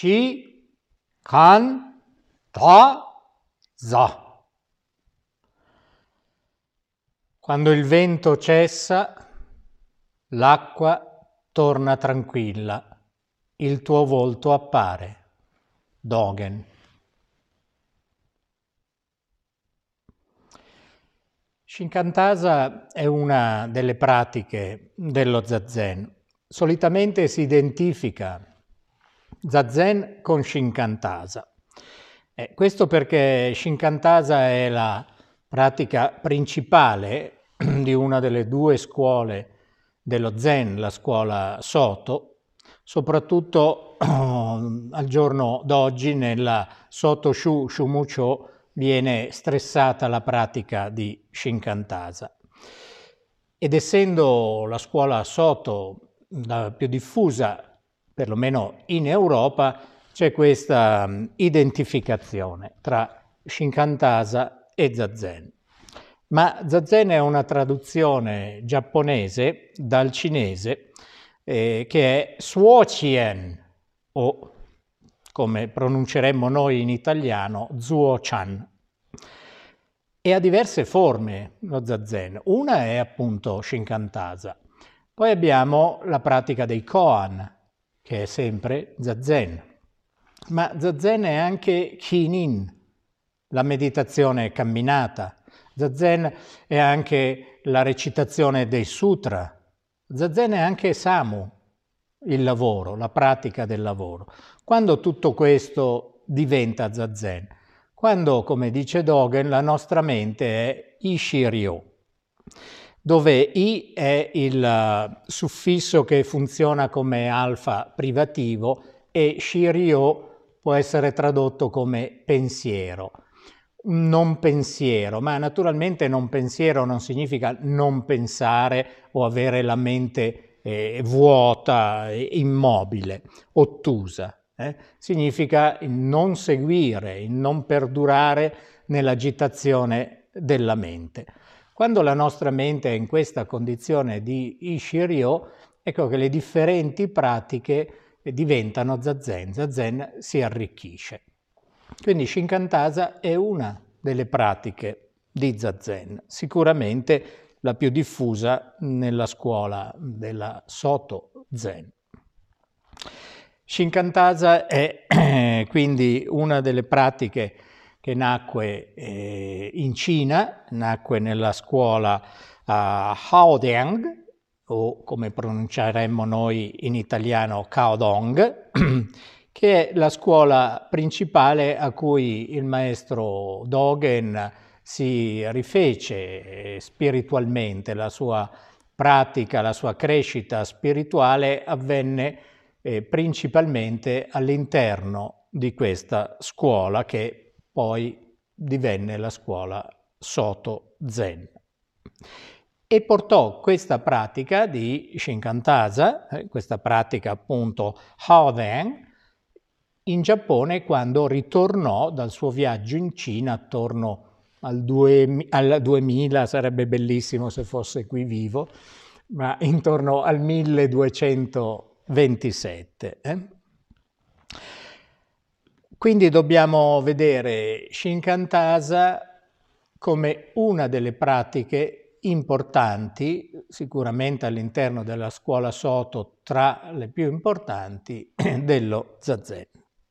Shikantaza. Quando il vento cessa, l'acqua torna tranquilla, il tuo volto appare. Dogen. Shinkantasa è una delle pratiche dello Zazen. Solitamente si identifica Zazen con Shinkantasa. Questo perché Shinkantasa è la pratica principale di una delle due scuole dello Zen, la scuola Soto, soprattutto al giorno d'oggi nella Soto Shu Shumucho viene stressata la pratica di Shinkantasa. Ed essendo la scuola Soto la più diffusa, perlomeno in Europa, c'è questa identificazione tra Shinkantasa e Zazen. Ma Zazen è una traduzione giapponese dal cinese che è Suochien, o come pronunceremmo noi in italiano, Zuo-chan. E ha diverse forme lo Zazen. Una è appunto Shinkantasa. Poi abbiamo la pratica dei koan, che è sempre Zazen. Ma Zazen è anche Kinin, la meditazione camminata. Zazen è anche la recitazione dei sutra. Zazen è anche Samu, il lavoro, la pratica del lavoro. Quando tutto questo diventa Zazen? Quando, come dice Dogen, la nostra mente è I-Shiryo, dove I è il suffisso che funziona come alfa privativo e Shiryo può essere tradotto come pensiero. Non pensiero, ma naturalmente non pensiero non significa non pensare o avere la mente vuota, immobile, ottusa. Significa il non seguire, il non perdurare nell'agitazione della mente. Quando la nostra mente è in questa condizione di I-Shiryo, ecco che le differenti pratiche diventano Zazen. Zazen si arricchisce. Quindi Shinkantasa è una delle pratiche di Zazen, sicuramente la più diffusa nella scuola della Soto Zen. Shinkantasa è quindi una delle pratiche che nacque in Cina, nacque nella scuola Haodiang, o come pronunceremmo noi in italiano Caodong, che è la scuola principale a cui il maestro Dogen si rifece spiritualmente. La sua pratica, la sua crescita spirituale avvenne principalmente all'interno di questa scuola che poi divenne la scuola Soto Zen. E portò questa pratica di Shinkantasa, questa pratica appunto Haoden, in Giappone quando ritornò dal suo viaggio in Cina attorno al 2000, sarebbe bellissimo se fosse qui vivo, ma intorno al 1227. Quindi dobbiamo vedere Shinkantasa come una delle pratiche importanti, sicuramente all'interno della scuola Soto, tra le più importanti dello Zazen.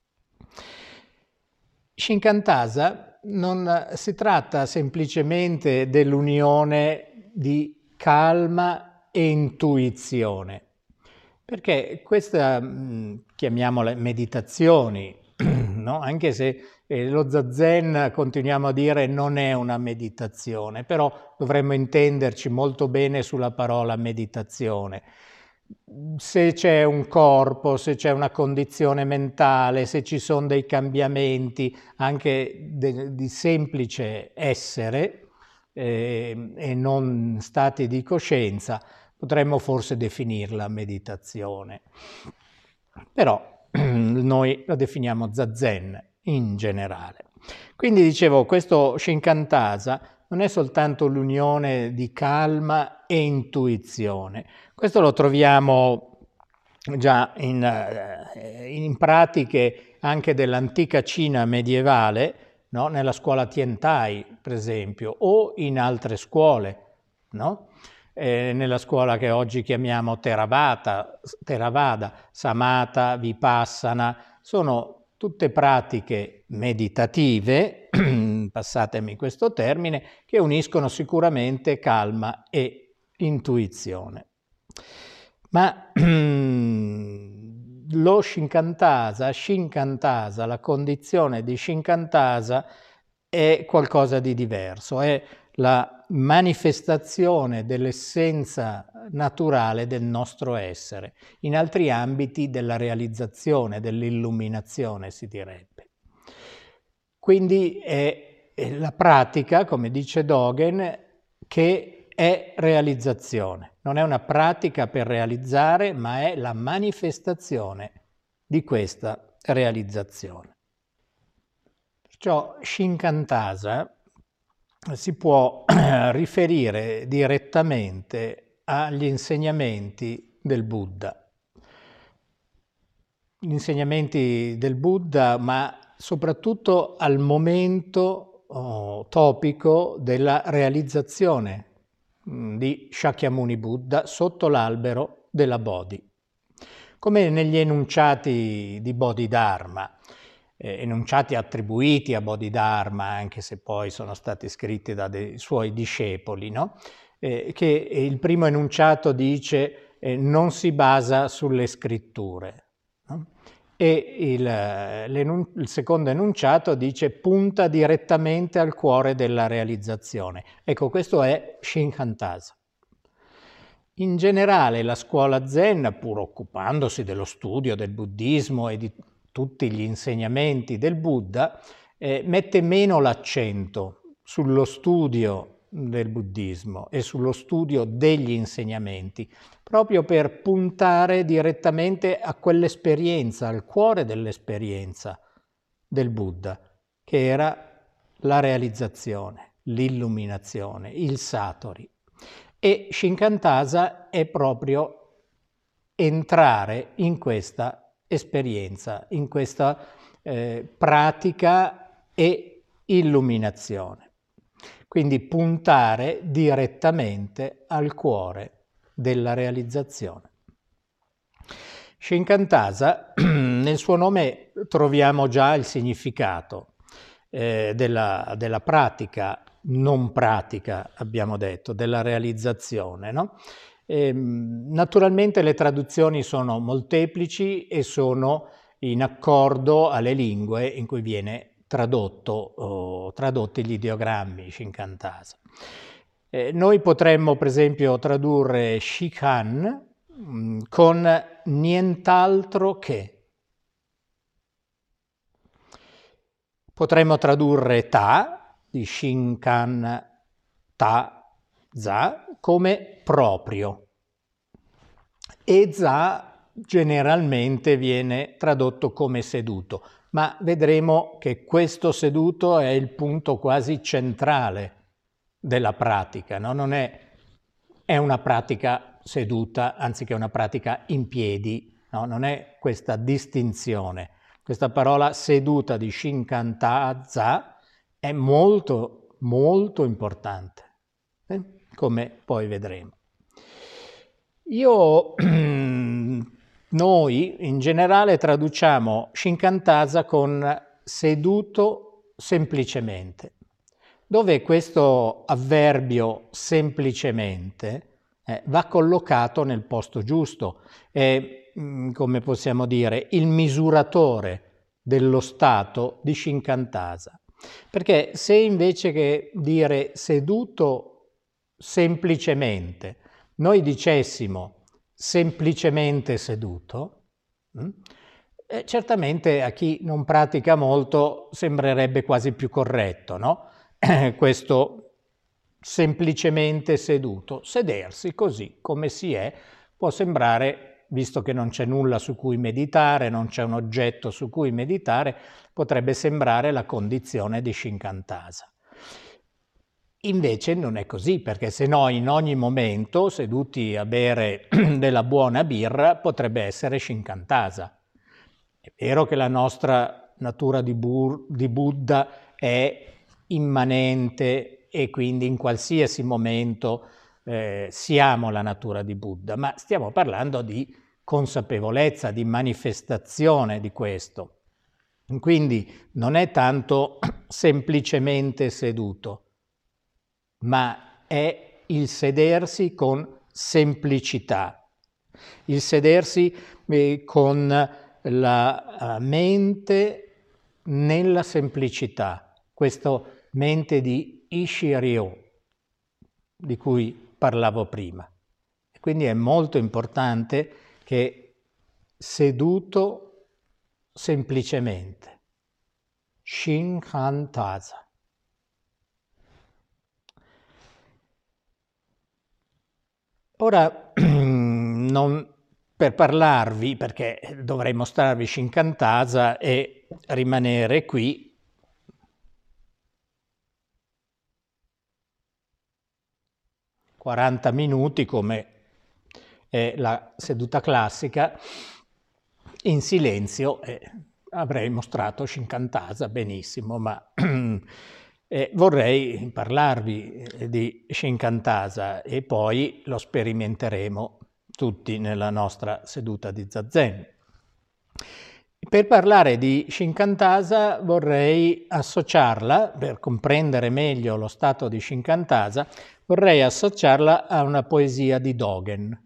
Shinkantasa non si tratta semplicemente dell'unione di calma e intuizione, perché questa, chiamiamola meditazioni, no? Anche se lo Zazen, continuiamo a dire, non è una meditazione, però dovremmo intenderci molto bene sulla parola meditazione. Se c'è un corpo, se c'è una condizione mentale, se ci sono dei cambiamenti anche di semplice essere e non stati di coscienza, potremmo forse definirla meditazione. Però noi la definiamo Zazen in generale. Quindi dicevo, questo Shinkantasa non è soltanto l'unione di calma e intuizione. Questo lo troviamo già in pratiche anche dell'antica Cina medievale, no? Nella scuola Tiantai, per esempio, o in altre scuole, no? Nella scuola che oggi chiamiamo Theravada, Samatha, Vipassana, sono tutte pratiche meditative, passatemi questo termine, che uniscono sicuramente calma e intuizione. Ma lo Shinkantasa, la condizione di Shinkantasa è qualcosa di diverso, è la manifestazione dell'essenza naturale del nostro essere, in altri ambiti della realizzazione, dell'illuminazione si direbbe. Quindi è la pratica, come dice Dogen, che è realizzazione. Non è una pratica per realizzare, ma è la manifestazione di questa realizzazione. Perciò Shinkantasa si può riferire direttamente agli insegnamenti del Buddha. Gli insegnamenti del Buddha, ma soprattutto al momento topico della realizzazione di Shakyamuni Buddha sotto l'albero della Bodhi. Come negli enunciati di Bodhidharma, enunciati attribuiti a Bodhidharma, anche se poi sono stati scritti da dei suoi discepoli, no? Che il primo enunciato dice non si basa sulle scritture, no? E il secondo enunciato dice punta direttamente al cuore della realizzazione. Ecco, questo è Shinkantasa. In generale la scuola Zen, pur occupandosi dello studio del buddismo e di tutti gli insegnamenti del Buddha, mette meno l'accento sullo studio del buddismo e sullo studio degli insegnamenti, proprio per puntare direttamente a quell'esperienza, al cuore dell'esperienza del Buddha, che era la realizzazione, l'illuminazione, il Satori. E Shinkantasa è proprio entrare in questa esperienza, in questa pratica e illuminazione. Quindi puntare direttamente al cuore della realizzazione. Shinkantasa, nel suo nome troviamo già il significato della pratica, non pratica, abbiamo detto, della realizzazione, no? Naturalmente le traduzioni sono molteplici e sono in accordo alle lingue in cui viene tradotti gli ideogrammi Shinkantasa. Noi potremmo per esempio tradurre Shikhan con nient'altro che. Potremmo tradurre Ta di Shinkan Ta Za come proprio, e Za generalmente viene tradotto come seduto, ma vedremo che questo seduto è il punto quasi centrale della pratica, no? Non è una pratica seduta anziché una pratica in piedi, no? Non è questa distinzione. Questa parola seduta di Shinkantasa è molto, molto importante, come poi vedremo. Noi in generale traduciamo Shinkantasa con seduto semplicemente, dove questo avverbio semplicemente va collocato nel posto giusto, è, come possiamo dire, il misuratore dello stato di Shinkantasa. Perché se invece che dire seduto semplicemente, noi dicessimo semplicemente seduto, certamente a chi non pratica molto sembrerebbe quasi più corretto, no? Questo semplicemente seduto, sedersi così come si è, può sembrare, visto che non c'è nulla su cui meditare, non c'è un oggetto su cui meditare, potrebbe sembrare la condizione di Shinkantasa. Invece non è così, perché se no in ogni momento, seduti a bere della buona birra, potrebbe essere Shinkantasa. È vero che la nostra natura di Buddha è immanente e quindi in qualsiasi momento siamo la natura di Buddha, ma stiamo parlando di consapevolezza, di manifestazione di questo. Quindi non è tanto semplicemente seduto, ma è il sedersi con semplicità, il sedersi con la mente nella semplicità, questa mente di Ishiryo di cui parlavo prima. E quindi è molto importante che seduto semplicemente, Shinkantasa. Ora, non per parlarvi, perché dovrei mostrarvi Shinkantasa e rimanere qui, (40 minuti come è la seduta classica) in silenzio, avrei mostrato Shinkantasa benissimo, ma vorrei parlarvi di Shinkantasa e poi lo sperimenteremo tutti nella nostra seduta di Zazen. Per parlare di Shinkantasa vorrei associarla, per comprendere meglio lo stato di Shinkantasa, vorrei associarla a una poesia di Dogen.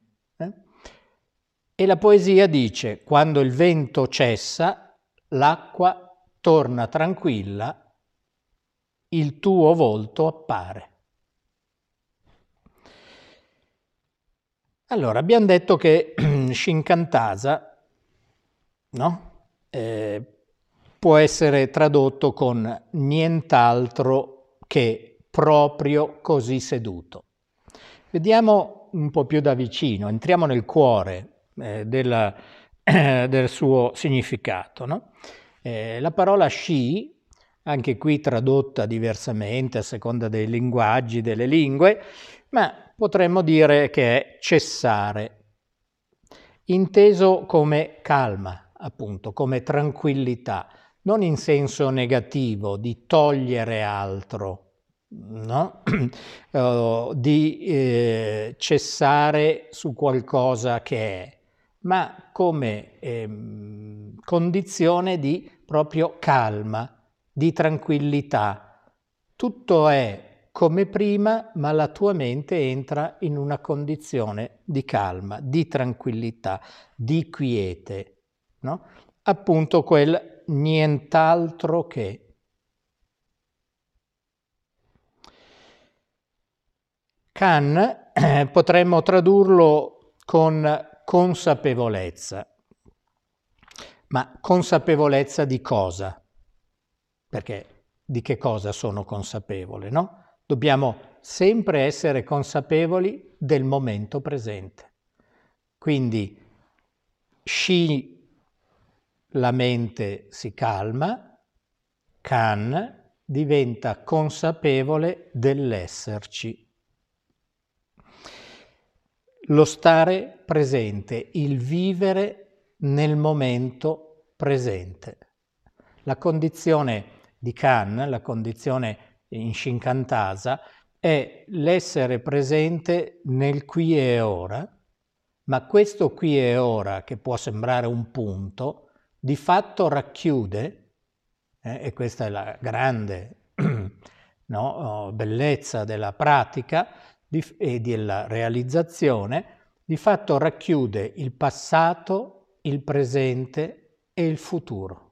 E la poesia dice: quando il vento cessa, l'acqua torna tranquilla, il tuo volto appare. Allora, abbiamo detto che Shinkantasa, no? Può essere tradotto con nient'altro che proprio così seduto. Vediamo un po' più da vicino, entriamo nel cuore del suo significato. No? La parola shi, anche qui tradotta diversamente a seconda dei linguaggi, delle lingue, ma potremmo dire che è cessare, inteso come calma, appunto, come tranquillità, non in senso negativo di togliere altro, no? Di cessare su qualcosa che è, ma come condizione di proprio calma, di tranquillità. Tutto è come prima, ma la tua mente entra in una condizione di calma, di tranquillità, di quiete, no? Appunto quel nient'altro che. Kan potremmo tradurlo con consapevolezza, ma consapevolezza di cosa? Perché di che cosa sono consapevole, no? Dobbiamo sempre essere consapevoli del momento presente. Quindi shi, la mente si calma, kan diventa consapevole dell'esserci. Lo stare presente, il vivere nel momento presente. La condizione di Kan, la condizione in Shinkantasa, è l'essere presente nel qui e ora, ma questo qui e ora, che può sembrare un punto, di fatto racchiude, e questa è la grande no, bellezza della pratica e della realizzazione, di fatto racchiude il passato, il presente e il futuro.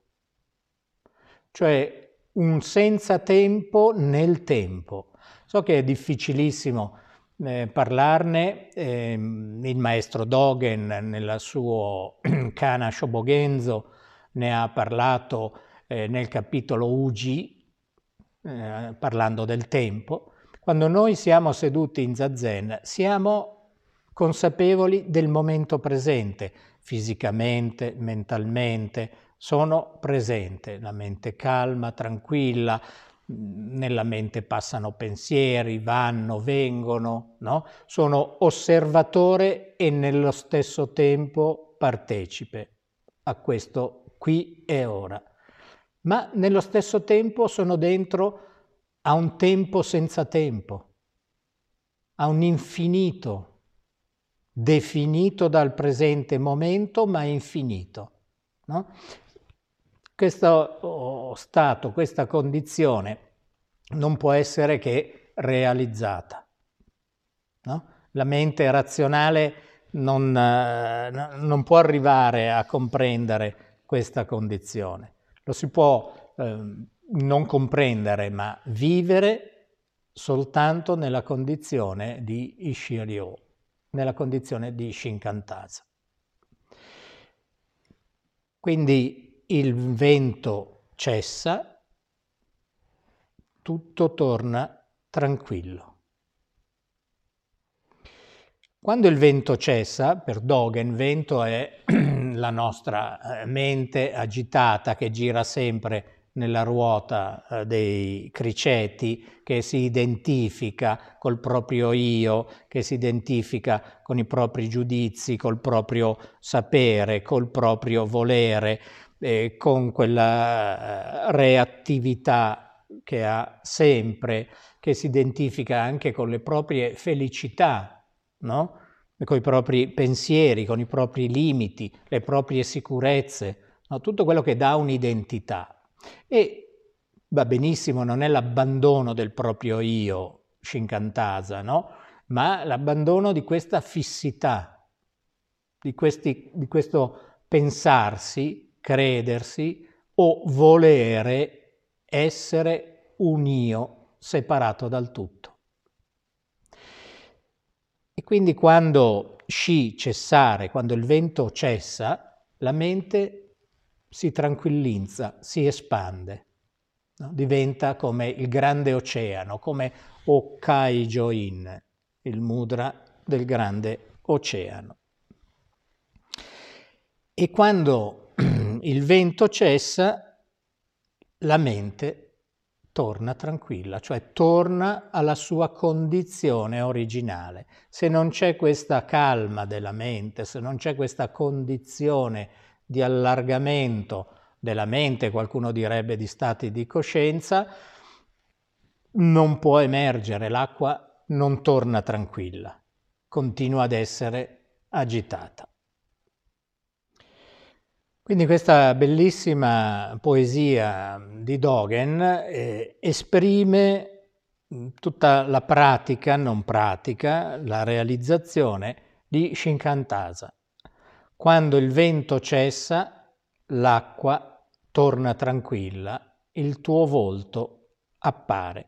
Cioè un senza tempo nel tempo. So che è difficilissimo parlarne, il maestro Dogen nel suo Kana Shobogenzo ne ha parlato nel capitolo Uji, parlando del tempo. Quando noi siamo seduti in Zazen siamo consapevoli del momento presente, fisicamente, mentalmente, sono presente, la mente calma, tranquilla, nella mente passano pensieri, vanno, vengono, no? Sono osservatore e nello stesso tempo partecipe a questo qui e ora. Ma nello stesso tempo sono dentro a un tempo senza tempo, a un infinito definito dal presente momento ma infinito, no? Questo stato, questa condizione non può essere che realizzata, no? La mente razionale non può arrivare a comprendere questa condizione. Lo si può non comprendere, ma vivere soltanto nella condizione di Ishiryo, nella condizione di Shinkantasa. Quindi il vento cessa, tutto torna tranquillo. Quando il vento cessa, per Dogen, vento è la nostra mente agitata che gira sempre nella ruota dei criceti, che si identifica col proprio io, che si identifica con i propri giudizi, col proprio sapere, col proprio volere, con quella reattività che ha sempre, che si identifica anche con le proprie felicità, no? Con i propri pensieri, con i propri limiti, le proprie sicurezze, no? Tutto quello che dà un'identità. E va benissimo, non è l'abbandono del proprio io, Shinkantasa, no? Ma l'abbandono di questa fissità, di questo pensarsi, credersi o volere essere un io separato dal tutto. E quindi quando cessare, quando il vento cessa, la mente si tranquillizza, si espande, no? Diventa come il grande oceano, come Okkaijoin, il mudra del grande oceano. E quando il vento cessa, la mente torna tranquilla, cioè torna alla sua condizione originale. Se non c'è questa calma della mente, se non c'è questa condizione di allargamento della mente, qualcuno direbbe di stati di coscienza, non può emergere, l'acqua non torna tranquilla, continua ad essere agitata. Quindi questa bellissima poesia di Dogen esprime tutta la pratica, non pratica, la realizzazione di Shinkantasa. Quando il vento cessa, l'acqua torna tranquilla, il tuo volto appare.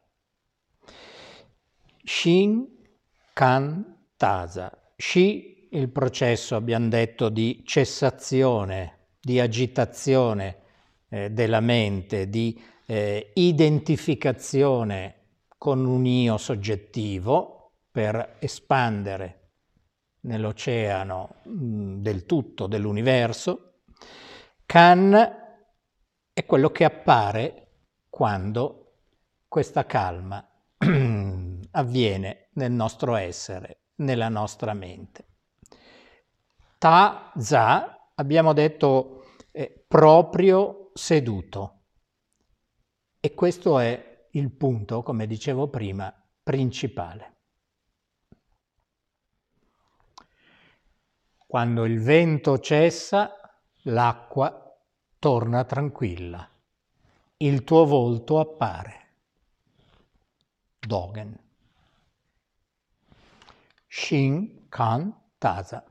Shinkantasa. Shi, il processo, abbiamo detto, di cessazione, di agitazione della mente, di identificazione con un io soggettivo per espandere nell'oceano del tutto, dell'universo. Kan è quello che appare quando questa calma avviene nel nostro essere, nella nostra mente. Ta-za, abbiamo detto proprio seduto. E questo è il punto, come dicevo prima, principale. Quando il vento cessa, l'acqua torna tranquilla. Il tuo volto appare. Dogen. Shinkantasa.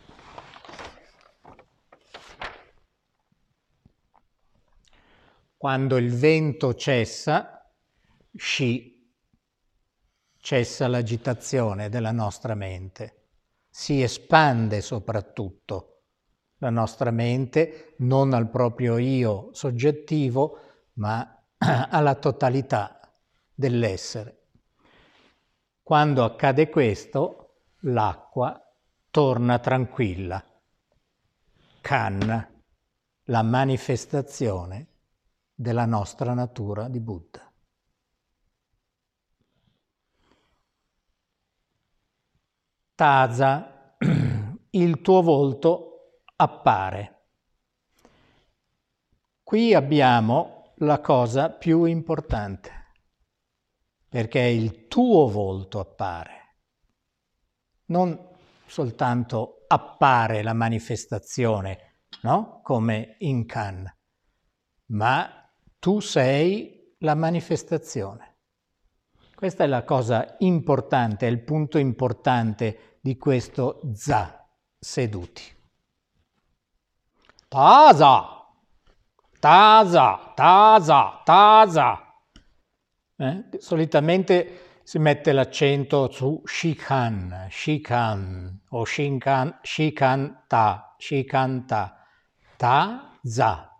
Quando il vento cessa, cessa l'agitazione della nostra mente. Si espande soprattutto la nostra mente, non al proprio io soggettivo, ma alla totalità dell'essere. Quando accade questo, l'acqua torna tranquilla. Kan, la manifestazione della nostra natura di Buddha. tasa, il tuo volto appare. Qui abbiamo la cosa più importante, perché il tuo volto appare. Non soltanto appare la manifestazione, no? Come in Cannes, ma tu sei la manifestazione. Questa è la cosa importante, è il punto importante di questo za, seduti. Tasa, tasa, tasa, tasa. Solitamente si mette l'accento su shikan, shikan o shinkan, shikanta, shikanta, ta-za.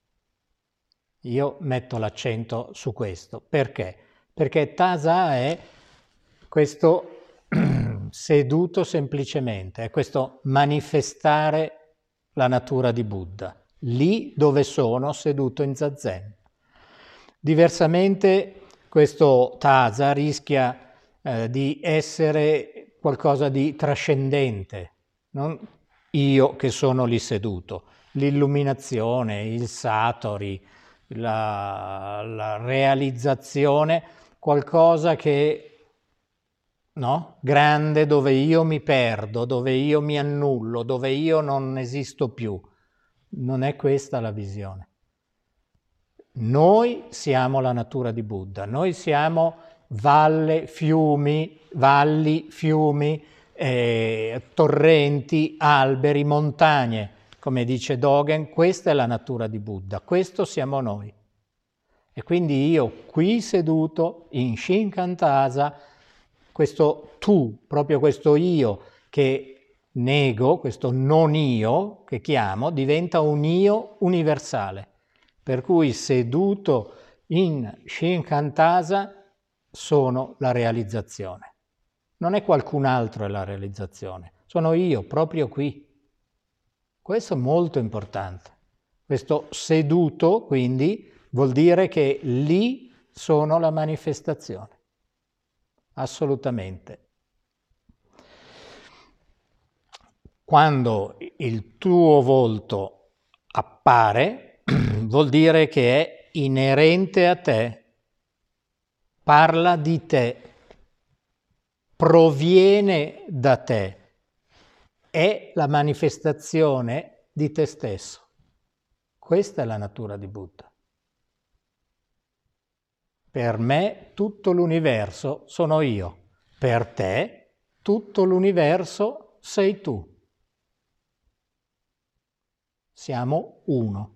Io metto l'accento su questo. Perché? Perché tasa è questo seduto semplicemente, è questo manifestare la natura di Buddha, lì dove sono seduto in zazen. Diversamente questo tasa rischia di essere qualcosa di trascendente, non io che sono lì seduto, l'illuminazione, il satori, la realizzazione, qualcosa che, no? Grande, dove io mi perdo, dove io mi annullo, dove io non esisto più. Non è questa la visione. Noi siamo la natura di Buddha, noi siamo valli, fiumi, torrenti, alberi, montagne, come dice Dogen, questa è la natura di Buddha, questo siamo noi. E quindi io qui seduto in Shinkantasa, questo tu, proprio questo io che nego, questo non io che chiamo, diventa un io universale. Per cui seduto in Shinkantasa sono la realizzazione. Non è qualcun altro è la realizzazione, sono io proprio qui. Questo è molto importante. Questo seduto, quindi, vuol dire che lì sono la manifestazione. Assolutamente. Quando il tuo volto appare, vuol dire che è inerente a te, parla di te, proviene da te, è la manifestazione di te stesso. Questa è la natura di Buddha. Per me tutto l'universo sono io, per te tutto l'universo sei tu. Siamo uno.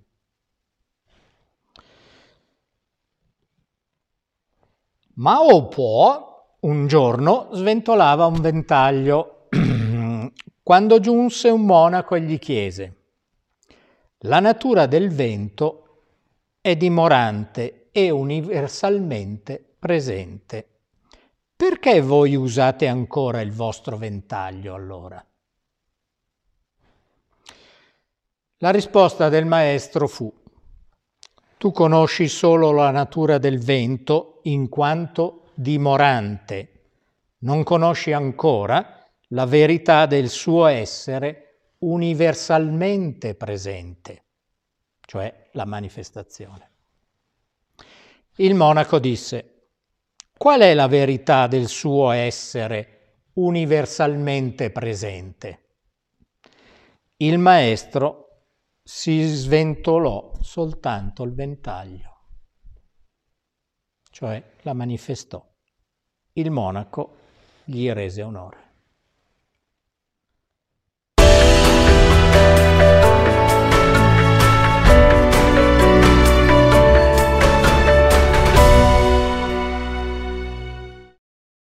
Mao Po un giorno sventolava un ventaglio. Quando giunse un monaco e gli chiese: la natura del vento è dimorante e universalmente presente. Perché voi usate ancora il vostro ventaglio allora? La risposta del maestro fu: tu conosci solo la natura del vento in quanto dimorante, non conosci ancora la verità del suo essere universalmente presente, cioè la manifestazione. Il monaco disse: qual è la verità del suo essere universalmente presente? Il maestro si sventolò soltanto il ventaglio, cioè la manifestò. Il monaco gli rese onore.